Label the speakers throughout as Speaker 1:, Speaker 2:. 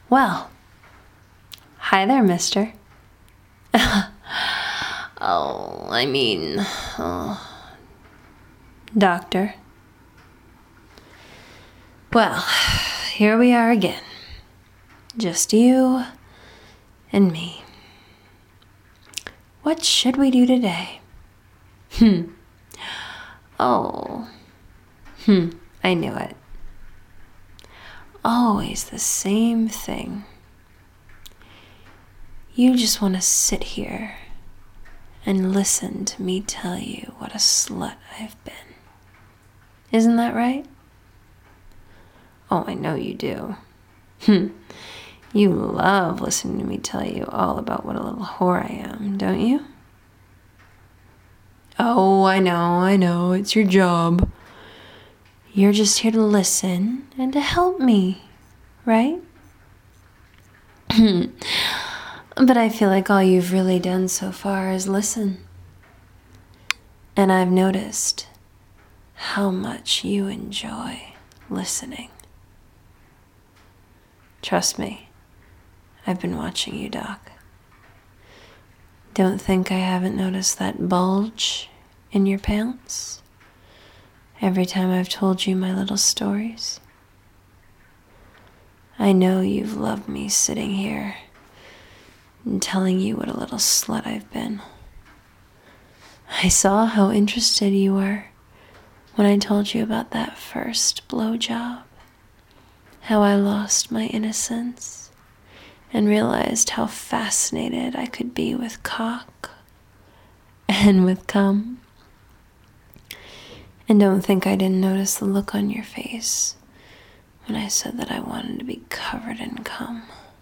Speaker 1: Well, hi there, mister. Doctor. Well, here we are again. Just you and me. What should we do today? I knew it. Always the same thing. You just want to sit here and listen to me tell you what a slut I've been. Isn't that right? Oh, I know you do. You love listening to me tell you all about what a little whore I am, don't you? Oh, I know, it's your job. You're just here to listen and to help me, right? But I feel like all you've really done so far is listen. And I've noticed how much you enjoy listening. Trust me, I've been watching you, Doc. Don't think I haven't noticed that bulge in your pants every time I've told you my little stories. I know you've loved me sitting here and telling you what a little slut I've been. I saw how interested you were when I told you about that first blowjob, how I lost my innocence and realized how fascinated I could be with cock and with cum. And don't think I didn't notice the look on your face when I said that I wanted to be covered in cum.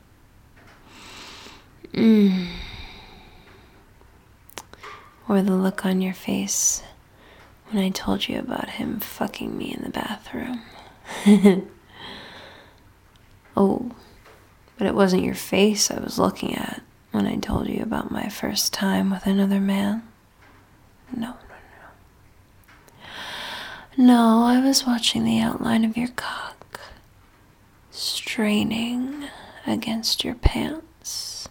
Speaker 1: Or the look on your face when I told you about him fucking me in the bathroom. Oh, but it wasn't your face I was looking at when I told you about my first time with another man. No. No, I was watching the outline of your cock, straining against your pants.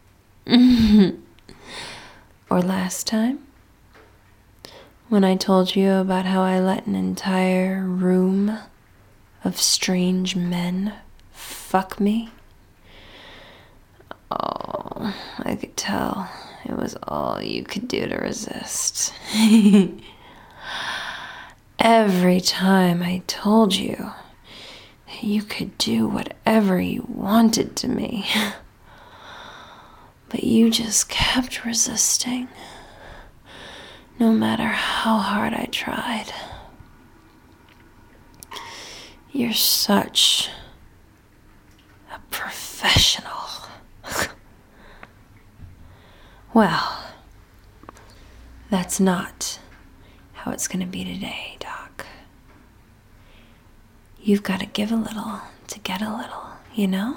Speaker 1: Or last time, when I told you about how I let an entire room of strange men fuck me. Oh, I could tell it was all you could do to resist. Every time I told you that you could do whatever you wanted to me, but you just kept resisting, no matter how hard I tried. You're such a professional. Well, that's not how it's going to be today, Doc. You've got to give a little to get a little, you know?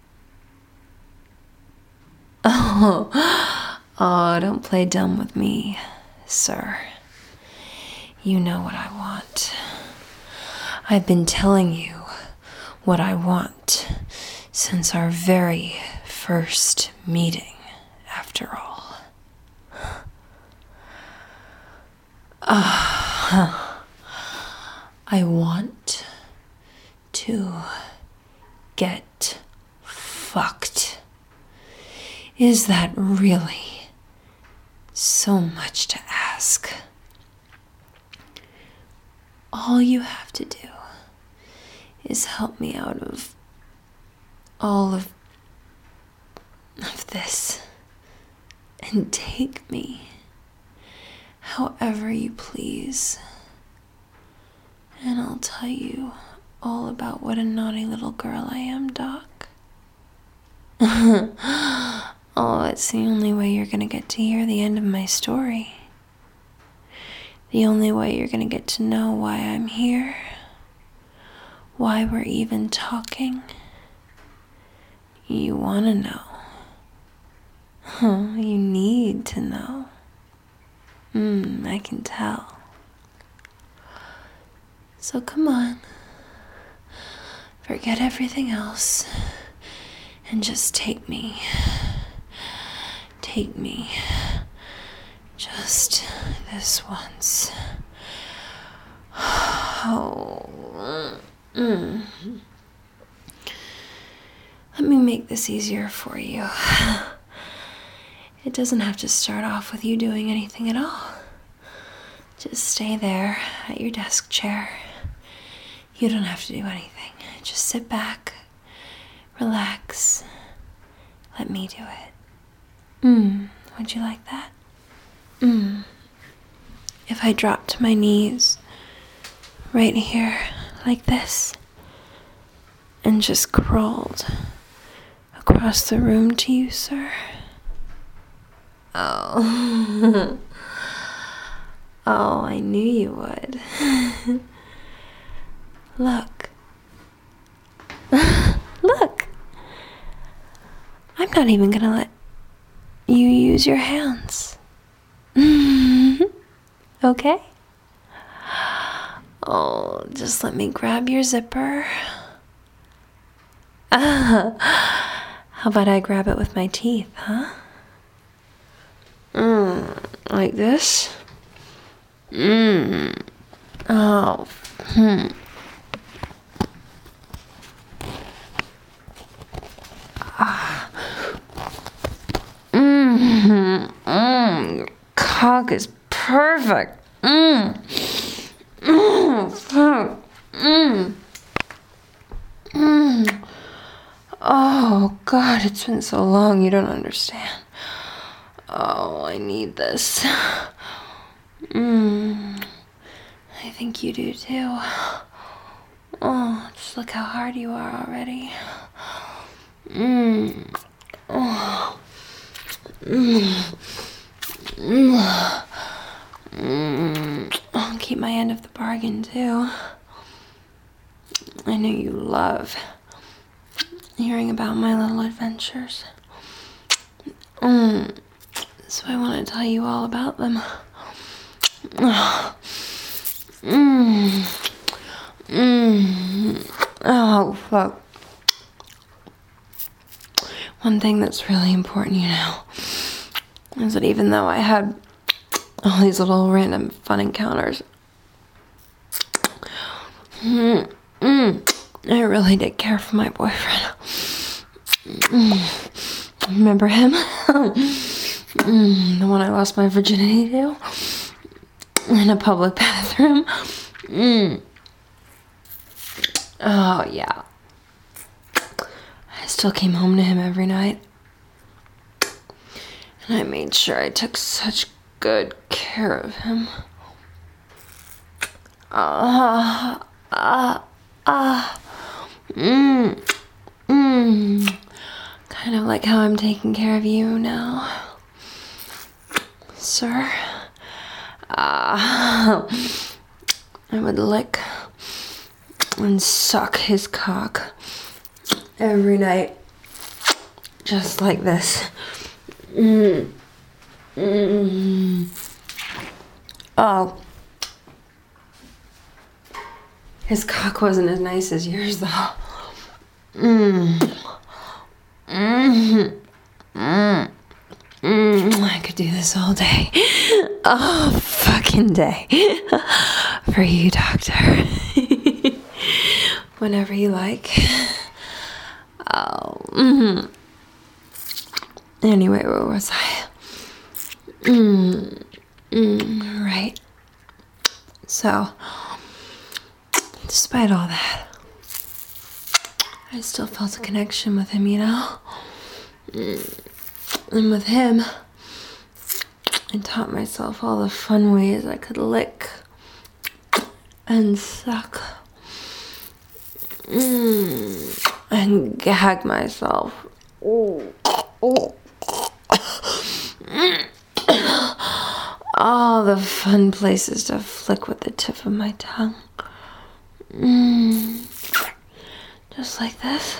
Speaker 1: Oh, don't play dumb with me, sir. You know what I want. I've been telling you what I want since our very first meeting, after all. I want to get fucked. Is that really so much to ask? All you have to do is help me out of all of this and take me however you please. And I'll tell you all about what a naughty little girl I am, Doc. Oh, it's the only way you're gonna get to hear the end of my story. The only way you're gonna get to know why I'm here. Why we're even talking. You wanna know. You need to know. I can tell. So come on. Forget everything else And just take me. Take me. Just this once. Oh. Let me make this easier for you. It doesn't have to start off with you doing anything at all. Just stay there at your desk chair. You don't have to do anything. Just sit back, relax, let me do it. Would you like that? If I dropped to my knees right here like this and just crawled across the room to you, sir? Oh. Oh, I knew you would. Look. Look. I'm not even gonna let you use your hands. Okay? Oh, just let me grab your zipper. How about I grab it with my teeth, huh? Like this? Oh. Your cock is perfect. Oh, God, it's been so long, you don't understand. Oh, I need this. I think you do too. Oh, just look how hard you are already. Oh. I'll keep my end of the bargain too. I know you love hearing about my little adventures. So I want to tell you all about them. Oh, fuck. One thing that's really important, you know, is that even though I had all these little random fun encounters, I really did care for my boyfriend. Remember him? The one I lost my virginity to? In a public bathroom? Oh, yeah. I still came home to him every night. And I made sure I took such good care of him. Kind of like how I'm taking care of you now, sir. I would lick and suck his cock every night, just like this. Oh, his cock wasn't as nice as yours, though. I could do this all day. Oh, fucking day. For you, doctor. Whenever you like. Oh. Anyway, where was I? Right. So, despite all that, I still felt a connection with him, you know? And with him, I taught myself all the fun ways I could lick and suck and gag myself. All the fun places to flick with the tip of my tongue. Just like this.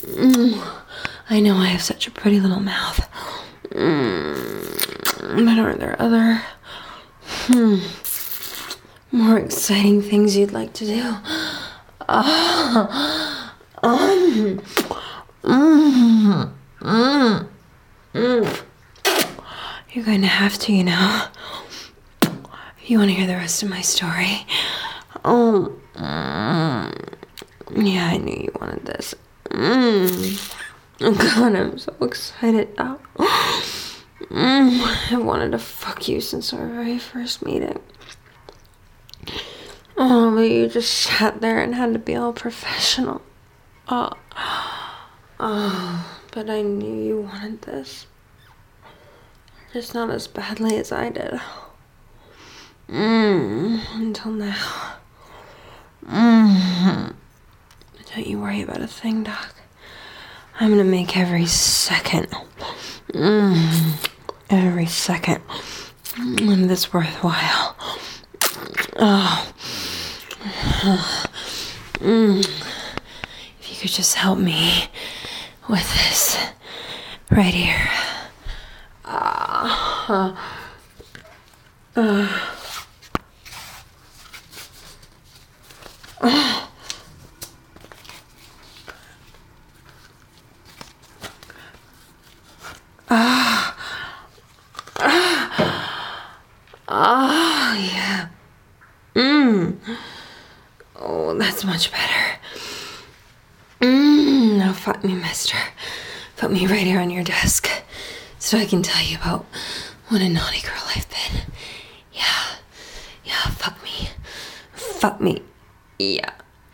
Speaker 1: I know I have such a pretty little mouth. But are there other more exciting things you'd like to do? You're going to have to, you know, if you want to hear the rest of my story. Yeah, I knew you wanted this. Oh God, I'm so excited now. I wanted to fuck you since our very first meeting. Oh, but you just sat there and had to be all professional. But I knew you wanted this. Just not as badly as I did. Until now. Don't you worry about a thing, Doc. I'm gonna make every second of this worthwhile. If you could just help me with this right here. Yeah. Oh, that's much better. Now fuck me, mister. Put me right here on your desk so I can tell you about what a naughty girl I've been. Yeah, fuck me. Fuck me. Yeah.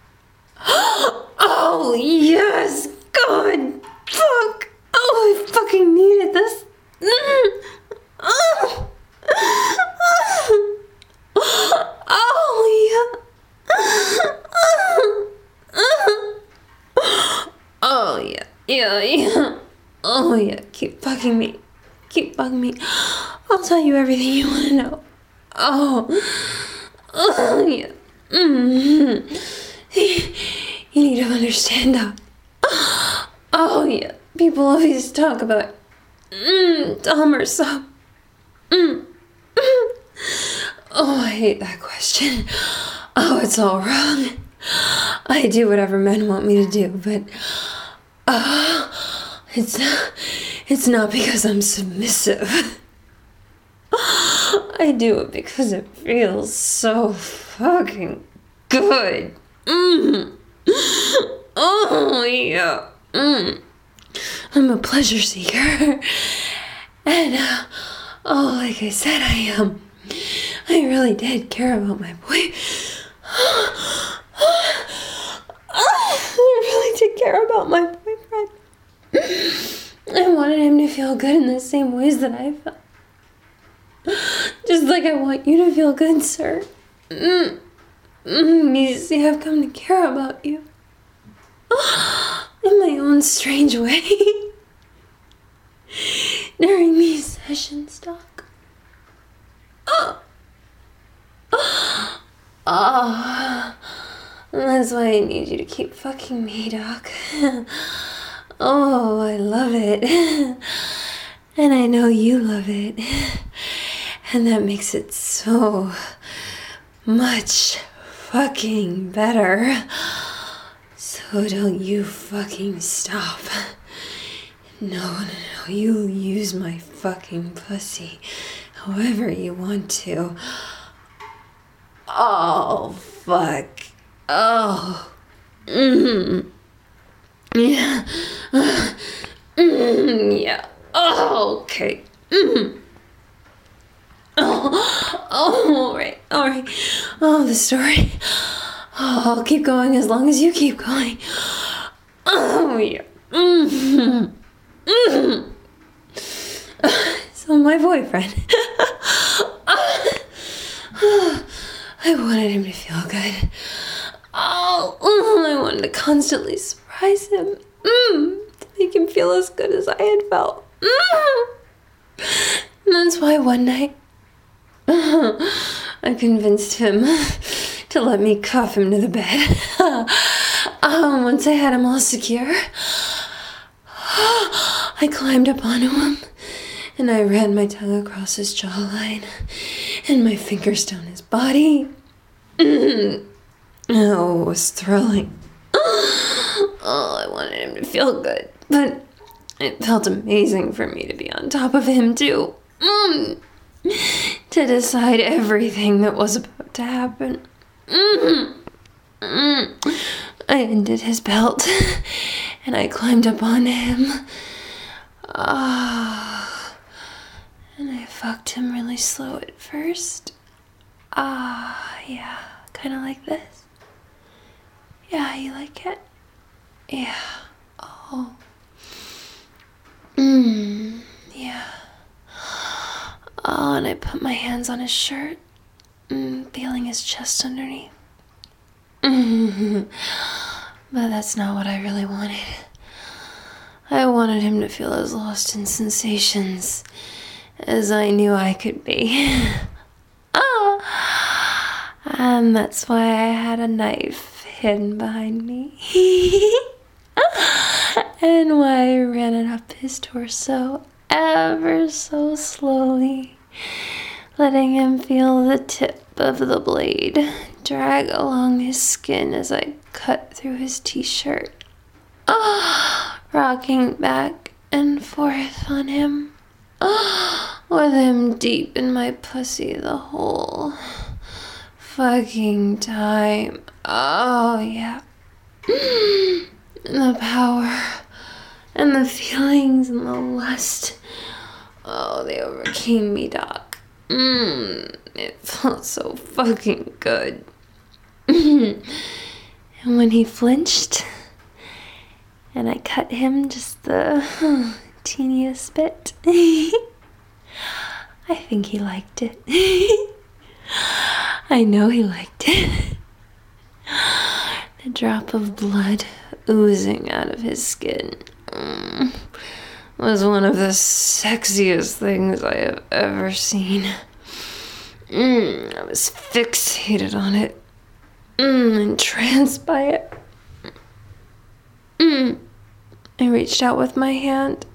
Speaker 1: Oh, yes! God! Fuck! Oh, I fucking needed this. Oh, yeah. Yeah. Oh, yeah. Keep bugging me. Keep bugging me. I'll tell you everything you want to know. Oh, yeah. You need to understand that. Oh, yeah. People always talk about Dom or sub. Oh, I hate that question. Oh, it's all wrong. I do whatever men want me to do, but it's not because I'm submissive. I do it because it feels so fucking good. Oh, yeah. I'm a pleasure seeker. And, like I said, I really did care about my boy. I really did care about my boyfriend. I wanted him to feel good in the same ways that I felt. Just like I want you to feel good, sir. You see, I've come to care about you. In my own strange way. During these sessions, Doc. That's why I need you to keep fucking me, Doc. Oh, I love it. And I know you love it. And that makes it so much fucking better. So don't you fucking stop. No, you use my fucking pussy however you want to. Oh, fuck. Oh. Yeah. Yeah. Oh, okay. All right. Oh, the story. Oh, I'll keep going as long as you keep going. Oh, yeah. So my boyfriend. I wanted him to feel good. I wanted to constantly surprise him. To make him feel as good as I had felt. And that's why one night, I convinced him to let me cuff him to the bed. Once I had him all secure, I climbed up onto him, and I ran my tongue across his jawline, and my fingers down his body. Oh, it was thrilling. Oh, I wanted him to feel good, but it felt amazing for me to be on top of him, too. To decide everything that was about to happen. I undid his belt, and I climbed up on him. And I fucked him really slow at first. Yeah, kind of like this. Yeah, you like it? Yeah. Oh. Yeah. Oh, and I put my hands on his shirt, feeling his chest underneath. But that's not what I really wanted. I wanted him to feel as lost in sensations as I knew I could be. And that's why I had a knife hidden behind me. And why I ran it up his torso ever so slowly, letting him feel the tip of the blade drag along his skin as I cut through his t-shirt. Rocking back and forth on him, with him deep in my pussy the whole fucking time. Oh, yeah. The power and the feelings and the lust. Oh, they overcame me, Doc. It felt so fucking good. And when he flinched, and I cut him just the teeniest bit, I think he liked it. I know he liked it. The drop of blood oozing out of his skin was one of the sexiest things I have ever seen. I was fixated on it, entranced by it. I reached out with my hand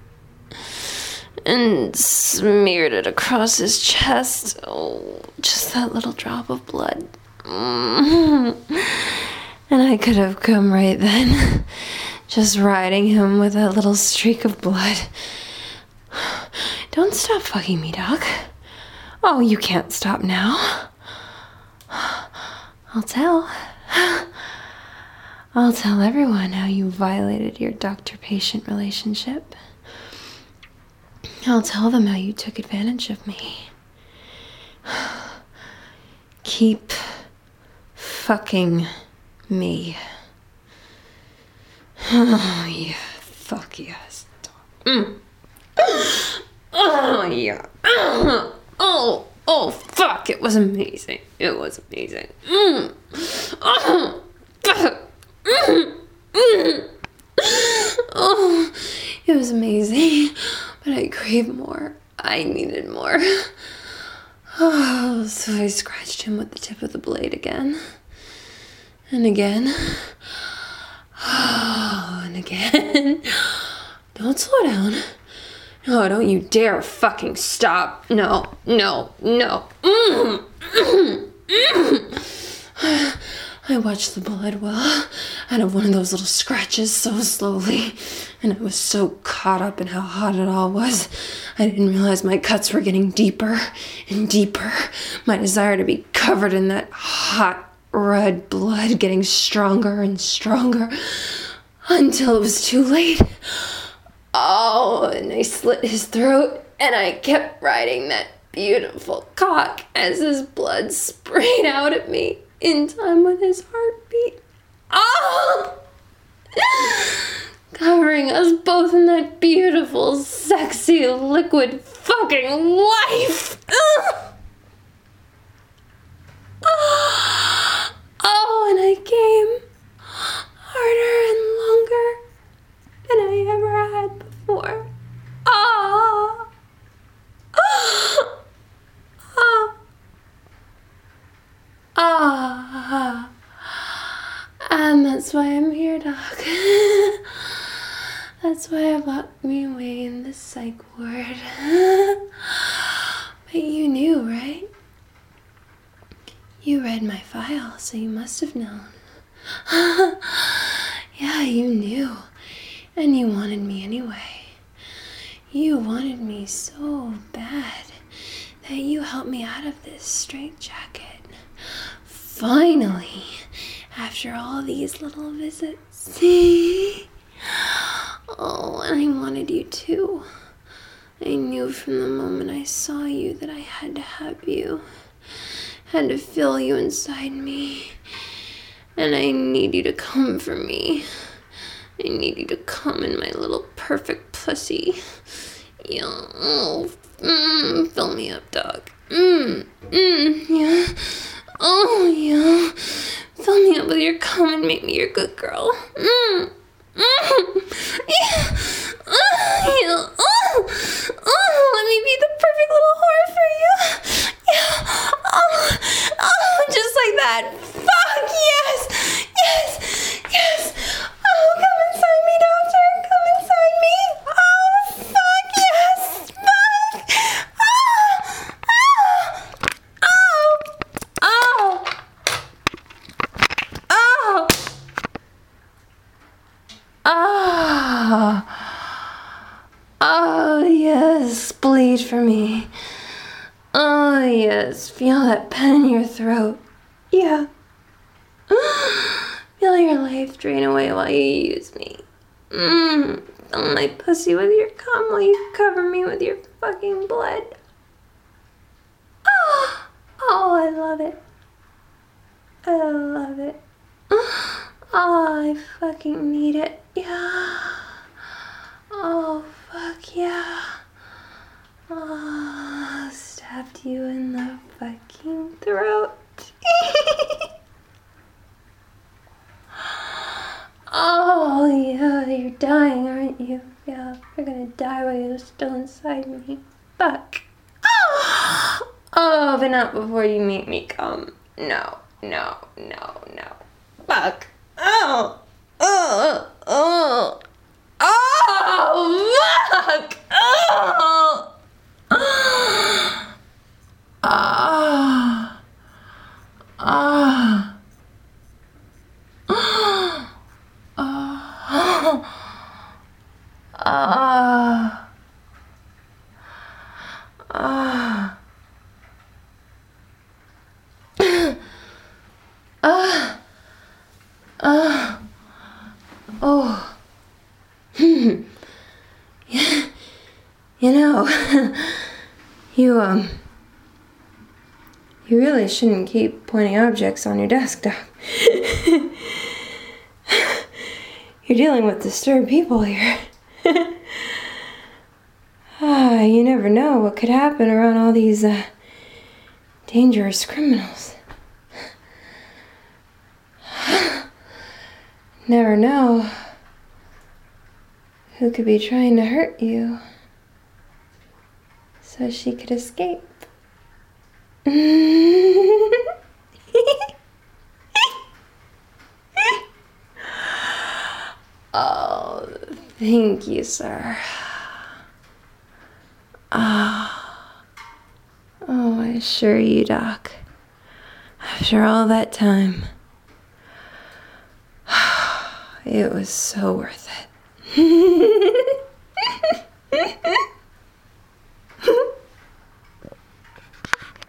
Speaker 1: and smeared it across his chest. Oh, just that little drop of blood. And I could have come right then, just riding him with that little streak of blood. Don't stop fucking me, Doc. Oh, you can't stop now. I'll tell. I'll tell everyone how you violated your doctor-patient relationship. I'll tell them how you took advantage of me. Keep fucking me. Oh, yeah. Fuck yes. Oh, yeah. Oh, fuck. It was amazing. It was amazing. Oh, it was amazing. But I craved more. I needed more. Oh, so I scratched him with the tip of the blade again. And again. Oh, and again. Don't slow down. No, don't you dare fucking stop. No. I watched the blood well out of one of those little scratches so slowly, and I was so caught up in how hot it all was, I didn't realize my cuts were getting deeper and deeper, my desire to be covered in that hot red blood getting stronger and stronger, until it was too late. Oh, and I slit his throat, and I kept riding that beautiful cock as his blood sprayed out at me in time with his heartbeat. Oh! Covering us both in that beautiful, sexy, liquid fucking life. Oh, and I came harder and longer than I ever had before. Oh. And that's why I'm here, Doc. That's why I locked me away in the psych ward. But you knew, right? You read my file, so you must have known. Yeah, you knew. And you wanted me anyway. You wanted me so bad that you helped me out of this straitjacket. Finally, after all these little visits. Oh, and I wanted you too. I knew from the moment I saw you that I had to have you. Had to feel you inside me. And I need you to come for me. I need you to come in my little perfect pussy. Yeah. Oh, fill me up, dog. Yeah. Oh, yeah. Fill me up with your cum and make me your good girl. Yeah. Yeah. Let me be the perfect little whore for you. Yeah. Just like that. Fuck, yes. Yes. Oh, come inside me, doctor. Come inside me. Oh, fuck, yes. Fuck. Oh, yes, bleed for me. Oh, yes, feel that pen in your throat. Yeah. Feel your life drain away while you use me. Fill my pussy with your cum while you cover me with your fucking blood. Oh, I love it. I love it. Oh, I fucking need it. Yeah. Oh, fuck yeah. Oh, stabbed you in the fucking throat. Oh, yeah, you're dying, aren't you? Yeah, you're gonna die while you're still inside me. Fuck. Oh, but not before you make me come. No. Fuck. Oh, fuck. Oh. You know, you really shouldn't keep pointing objects on your desk, Doc. You're dealing with disturbed people here. You never know what could happen around all these dangerous criminals. Never know who could be trying to hurt you so she could escape. Oh, thank you, sir. Oh, I assure you, Doc, after all that time, it was so worth it.